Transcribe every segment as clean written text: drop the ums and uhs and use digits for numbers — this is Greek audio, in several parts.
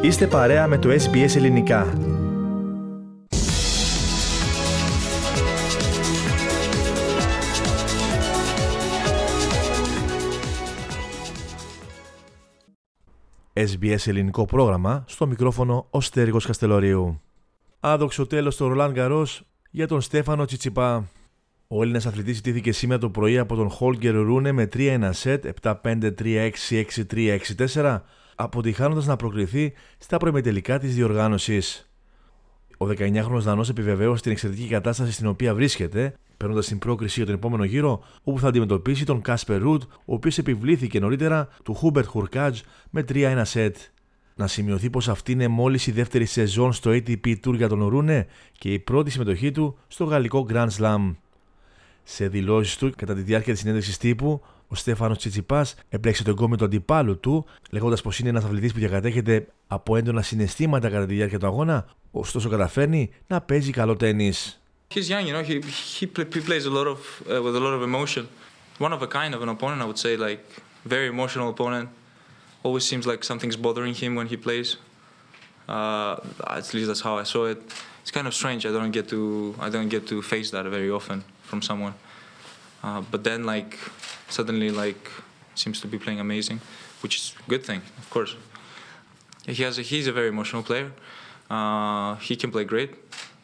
Είστε παρέα με το SBS Ελληνικά. SBS Ελληνικό πρόγραμμα, στο μικρόφωνο ο Στέργος Καστελωρίου. Άδοξο τέλος στο Ρολάν Γκαρός για τον Στέφανο Τσιτσιπά. Ο Έλληνας αθλητής ιτήθηκε σήμερα το πρωί από τον Χόλγκερ Ρούνε με 3-1 σετ, 7-5, 3-6, 6-3, 6-4, αποτυχάνοντας να προκριθεί στα προημιτελικά της διοργάνωσης. Ο 19χρονος Δανός επιβεβαίωσε την εξαιρετική κατάσταση στην οποία βρίσκεται, παίρνοντας την πρόκριση για τον επόμενο γύρο, όπου θα αντιμετωπίσει τον Κάσπερ Ρουντ, ο οποίος επιβλήθηκε νωρίτερα του Χούμπερτ Χουρκάτζ με 3-1 σετ. Να σημειωθεί πως αυτή είναι μόλις η δεύτερη σεζόν στο ATP Tour για τον Ρούνε και η πρώτη συμμετοχή του στο γαλλικό Grand Slam. Σε δηλώσεις του κατά τη διάρκεια της συνέντευξης τύπου, ο Στέφανος Τσιτσιπάς έπλεξε τον κόμμα του αντιπάλου του, λέγοντας πως είναι ένας αθλητής που διακατέχεται από έντονα συναισθήματα κατά τη διάρκεια του αγώνα, ωστόσο καταφέρνει να παίζει καλό τένις. He's young, you know. He plays a lot of with a lot of emotion. One of a kind of an opponent, I would say, like very emotional opponent. Always seems like something's bothering him when he plays. At least that's how I saw it. It's kind of strange. I don't get to face that very often from someone. But then, like, suddenly, like, seems to be playing amazing, which is a good thing, of course. He's a very emotional player. He can play great.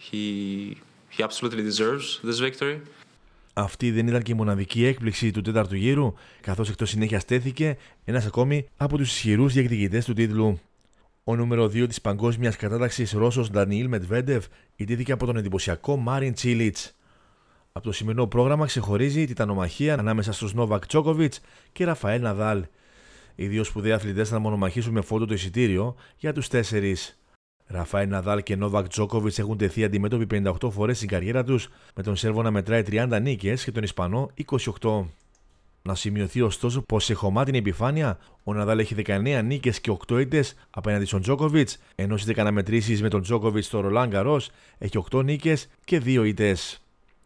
He absolutely deserves this victory. Αυτή δεν ήταν και η μοναδική έκπληξη του τέταρτου γύρου, καθώς εκτός συνέχειας τέθηκε ένας ακόμη από τους ισχυρούς διεκδικητές του τίτλου. Ο νούμερο 2 της παγκόσμιας κατάταξης Ρώσος Ντανιήλ Μετβέντεφ ιτήθηκε από τον εντυπωσιακό Μάριν Τσίλιτς. Από το σημερινό πρόγραμμα ξεχωρίζει η τιτανομαχία ανάμεσα στους Νόβακ Τζόκοβιτς και Ραφαέλ Ναδάλ. Οι δύο σπουδαίοι αθλητές θα μονομαχήσουν με φόντο το εισιτήριο για τους 4. Ραφαέλ Ναδάλ και Νόβακ Τζόκοβιτς έχουν τεθεί αντιμέτωποι 58 φορές στην καριέρα τους, με τον Σέρβο να μετράει 30 νίκες και τον Ισπανό 28. Να σημειωθεί ωστόσο πως σε χωμάτινη επιφάνεια ο Ναδάλ έχει 19 νίκες και 8 ήττες απέναντι στον Τζόκοβιτς, ενώ στις αναμετρήσεις με τον Τζόκοβιτς στο Ρολάν Γκαρός έχει 8 νίκες και 2 ήττες.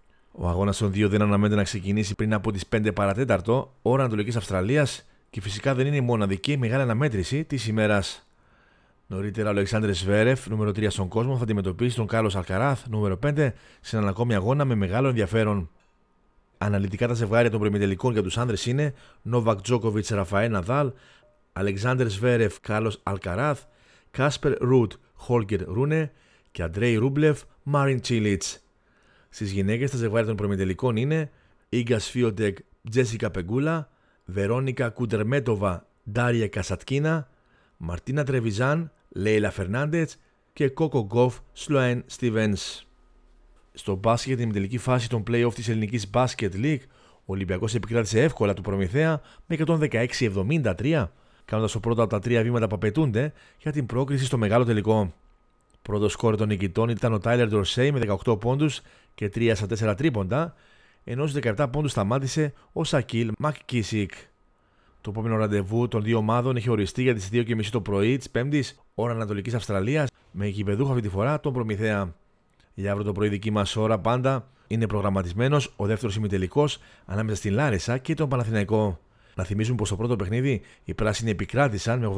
Ο αγώνας των δύο δεν αναμένεται να ξεκινήσει πριν από τις 5 παρατέταρτο, ώρα Ανατολικής Αυστραλίας, και φυσικά δεν είναι η μοναδική μεγάλη αναμέτρηση της ημέρας. Νωρίτερα, ο Αλεξάνδρ Σβέρεφ, νούμερο 3 στον κόσμο, θα αντιμετωπίσει τον Κάρλος Αλκαράθ, νούμερο 5, σε έναν ακόμη αγώνα με μεγάλο ενδιαφέρον. Αναλυτικά τα ζευγάρια των προημιτελικών για τους άνδρες είναι Νόβακ Τζόκοβιτς, Ραφαέλ Ναδάλ, Αλεξάνδρ Σβέρεφ, Κάρλος Αλκαράθ, Κάσπερ Ρουντ, Χόλγκερ Ρούνε και Αντρέι Ρούμπλεφ, Μάριν Τσίλιτς. Στις γυναίκες, τα ζευγάρια των προημιτελικών είναι Ίγκα Σφίοντεκ, Τζέσικα Πεγκούλα, Βερόνικα Κουντερμέτοβα, Ντάρια Κασατκίνα, Μαρτίνα Τρεβιζάν, Λέιλα Φερνάντετς και Κόκο Γκοφ, Σλοέν Στίβενς. Στο μπάσκετ, την τελική φάση των play-off της Ελληνικής Basket League, ο Ολυμπιακός επικράτησε εύκολα του Προμηθέα με 116-73, κάνοντας το πρώτο από τα 3 βήματα που απαιτούνται για την πρόκριση στο μεγάλο τελικό. Πρώτο σκόρ των νικητών ήταν ο Τάιλερ Ντορσέι με 18 πόντους και 3 στα 4 τρίποντα, ενώ στους 17 πόντους σταμάτησε ο Σακίλ Μακκίσικ. Το επόμενο ραντεβού των δύο ομάδων έχει οριστεί για τις 2:30 το πρωί της Πέμπτης, ώρα Ανατολικής Αυστραλίας, με γηπεδούχο αυτή τη φορά τον Προμηθέα. Για αύριο το πρωί δική μας ώρα πάντα είναι προγραμματισμένος ο δεύτερος ημιτελικός ανάμεσα στην Λάρισα και τον Παναθηναϊκό. Να θυμίσουμε πως στο πρώτο παιχνίδι οι πράσινοι επικράτησαν με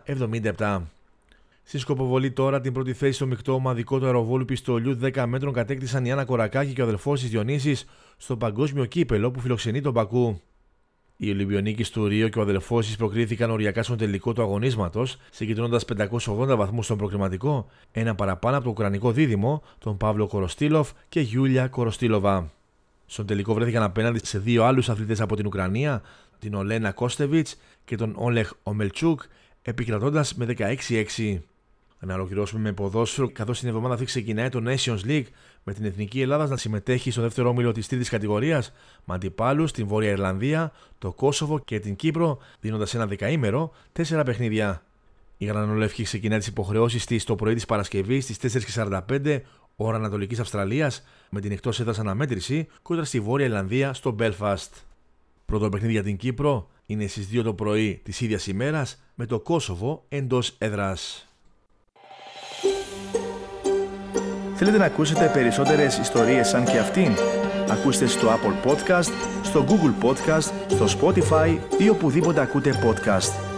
87-77. Στη σκοποβολή τώρα, την πρώτη θέση στο μεικτό ομαδικό του αεροβόλου πιστολιού 10 μέτρων κατέκτησαν η Άννα Κορακάκη και ο αδελφός της Διονύσης στο παγκόσμιο κύπελο που φιλοξενεί τον Μπακού. Οι Ολυμπιονίκης του Ρίο και ο αδελφός της προκρίθηκαν οριακά στον τελικό του αγωνίσματος, συγκεντρώνοντας 580 βαθμούς στον προκριματικό, ένα παραπάνω από το ουκρανικό δίδυμο, τον Παύλο Κοροστίλοφ και Γιούλια Κοροστίλοβα. Στον τελικό βρέθηκαν απέναντι σε δύο άλλους αθλητές από την Ουκρανία, την Ολένα Κώστεβιτς και τον Όλεχ Ομελτσούκ, επικρατώντας με 16-6. Να ολοκληρώσουμε με ποδόσφαιρο, καθώς την εβδομάδα αυτή ξεκινάει το Nations League, με την Εθνική Ελλάδα να συμμετέχει στο δεύτερο όμιλο της τρίτης κατηγορίας, με αντιπάλους την Βόρεια Ιρλανδία, το Κόσοβο και την Κύπρο, δίνοντας ένα δεκαήμερο 4 παιχνίδια. Η Γρανολεύκη ξεκινάει τις υποχρεώσεις της το πρωί της Παρασκευής στις 4:45 ώρα Ανατολικής Αυστραλίας, με την εκτός έδρας αναμέτρηση κόντρα στη Βόρεια Ιρλανδία στο Belfast. Πρώτο παιχνίδι για την Κύπρο είναι στις 2 το πρωί της ίδιας ημέρας, με το Κόσοβο εντός έδρας. Θέλετε να ακούσετε περισσότερες ιστορίες σαν και αυτήν? Ακούστε στο Apple Podcast, στο Google Podcast, στο Spotify ή οπουδήποτε ακούτε podcast.